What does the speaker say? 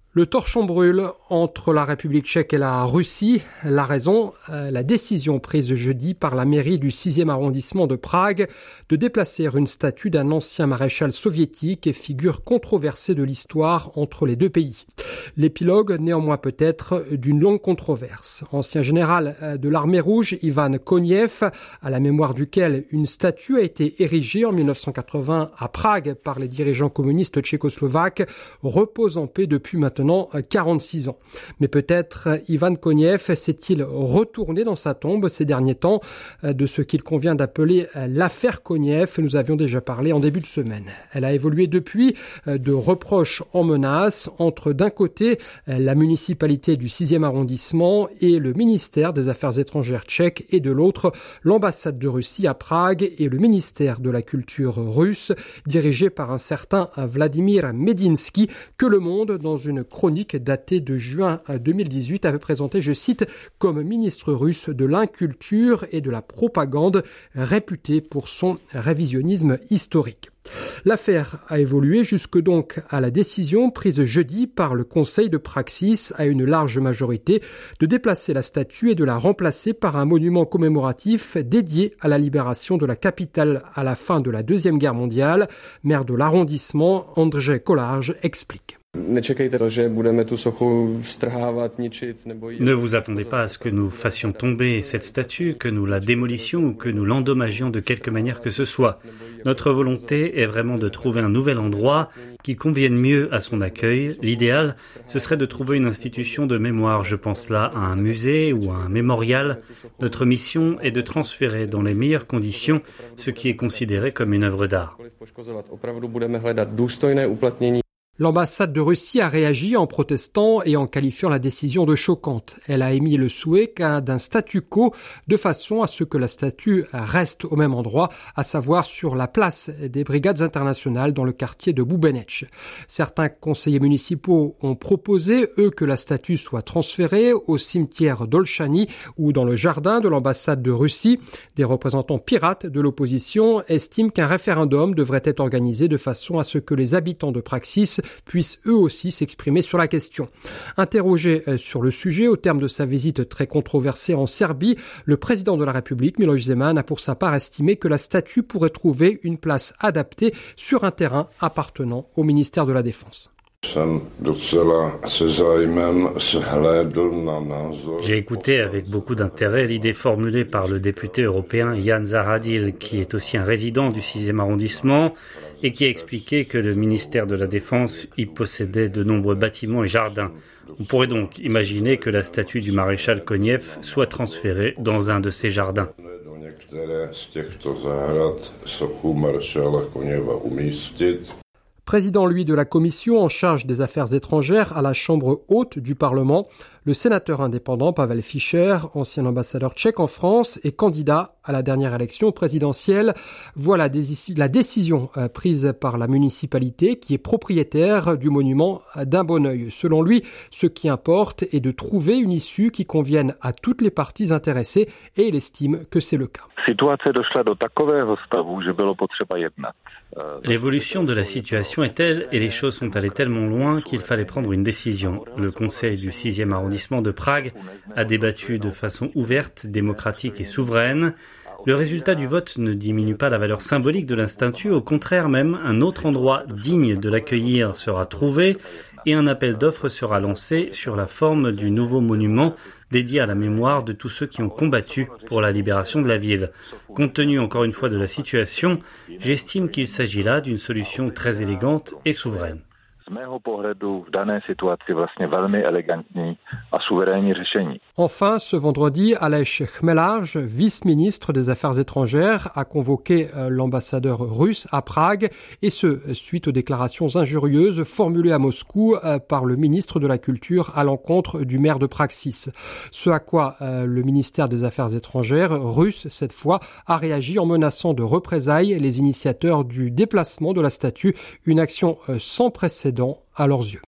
Le torchon brûle entre la République tchèque et la Russie. La raison, la décision prise jeudi par la mairie du 6e arrondissement de Prague de déplacer une statue d'un ancien maréchal soviétique et figure controversée de l'histoire entre les deux pays. L'épilogue, néanmoins peut-être, d'une longue controverse. Ancien général de l'armée rouge, Ivan Koniev, à la mémoire duquel une statue a été érigée en 1980 à Prague par les dirigeants communistes tchécoslovaques, repose en paix depuis maintenant 46 ans. Mais peut-être Ivan Koniev s'est-il retourné dans sa tombe ces derniers temps de ce qu'il convient d'appeler l'affaire Koniev. Nous avions déjà parlé en début de semaine. Elle a évolué depuis de reproches en menaces entre d'un côté la municipalité du 6e arrondissement et le ministère des Affaires étrangères tchèque et de l'autre l'ambassade de Russie à Prague et le ministère de la culture russe dirigé par un certain Vladimir Medinsky que Le Monde dans une chronique datée de juin 2018 avait présenté, je cite, comme ministre russe de l'inculture et de la propagande, réputé pour son révisionnisme historique. L'affaire a évolué jusque donc à la décision prise jeudi par le Conseil de Praxis à une large majorité de déplacer la statue et de la remplacer par un monument commémoratif dédié à la libération de la capitale à la fin de la Deuxième Guerre mondiale. Maire de l'arrondissement, Andrzej Kolář explique. Ne vous attendez pas à ce que nous fassions tomber cette statue, que nous la démolissions ou que nous l'endommagions de quelque manière que ce soit. Notre volonté est vraiment de trouver un nouvel endroit qui convienne mieux à son accueil. L'idéal, ce serait de trouver une institution de mémoire. Je pense là à un musée ou à un mémorial. Notre mission est de transférer dans les meilleures conditions ce qui est considéré comme une œuvre d'art. L'ambassade de Russie a réagi en protestant et en qualifiant la décision de choquante. Elle a émis le souhait d'un statu quo de façon à ce que la statue reste au même endroit, à savoir sur la place des Brigades internationales dans le quartier de Bubenec. Certains conseillers municipaux ont proposé, eux, que la statue soit transférée au cimetière d'Olchany ou dans le jardin de l'ambassade de Russie. Des représentants pirates de l'opposition estiment qu'un référendum devrait être organisé de façon à ce que les habitants de Praxis puissent eux aussi s'exprimer sur la question. Interrogé sur le sujet au terme de sa visite très controversée en Serbie, le président de la République, Miloš Zeman, a pour sa part estimé que la statue pourrait trouver une place adaptée sur un terrain appartenant au ministère de la Défense. J'ai écouté avec beaucoup d'intérêt l'idée formulée par le député européen Jan Zahradil, qui est aussi un résident du 6e arrondissement et qui a expliqué que le ministère de la Défense y possédait de nombreux bâtiments et jardins. On pourrait donc imaginer que la statue du maréchal Koniev soit transférée dans un de ces jardins. Président, lui, de la commission en charge des affaires étrangères à la Chambre haute du Parlement, le sénateur indépendant Pavel Fischer, ancien ambassadeur tchèque en France et candidat à la dernière élection présidentielle, voit la décision prise par la municipalité qui est propriétaire du monument d'un bon œil. Selon lui, ce qui importe est de trouver une issue qui convienne à toutes les parties intéressées et il estime que c'est le cas. L'évolution de la situation est telle et les choses sont allées tellement loin qu'il fallait prendre une décision. Le conseil du 6e arrondissement de Prague a débattu de façon ouverte, démocratique et souveraine. Le résultat du vote ne diminue pas la valeur symbolique de la statue, au contraire même, un autre endroit digne de l'accueillir sera trouvé et un appel d'offres sera lancé sur la forme du nouveau monument dédié à la mémoire de tous ceux qui ont combattu pour la libération de la ville. Compte tenu encore une fois de la situation, j'estime qu'il s'agit là d'une solution très élégante et souveraine. Enfin, ce vendredi, Aleš Chmelář, vice-ministre des Affaires étrangères, a convoqué l'ambassadeur russe à Prague, et ce, suite aux déclarations injurieuses formulées à Moscou par le ministre de la Culture à l'encontre du maire de Praxis. Ce à quoi le ministère des Affaires étrangères, russe cette fois, a réagi en menaçant de représailles les initiateurs du déplacement de la statue, une action sans précédent à leurs yeux.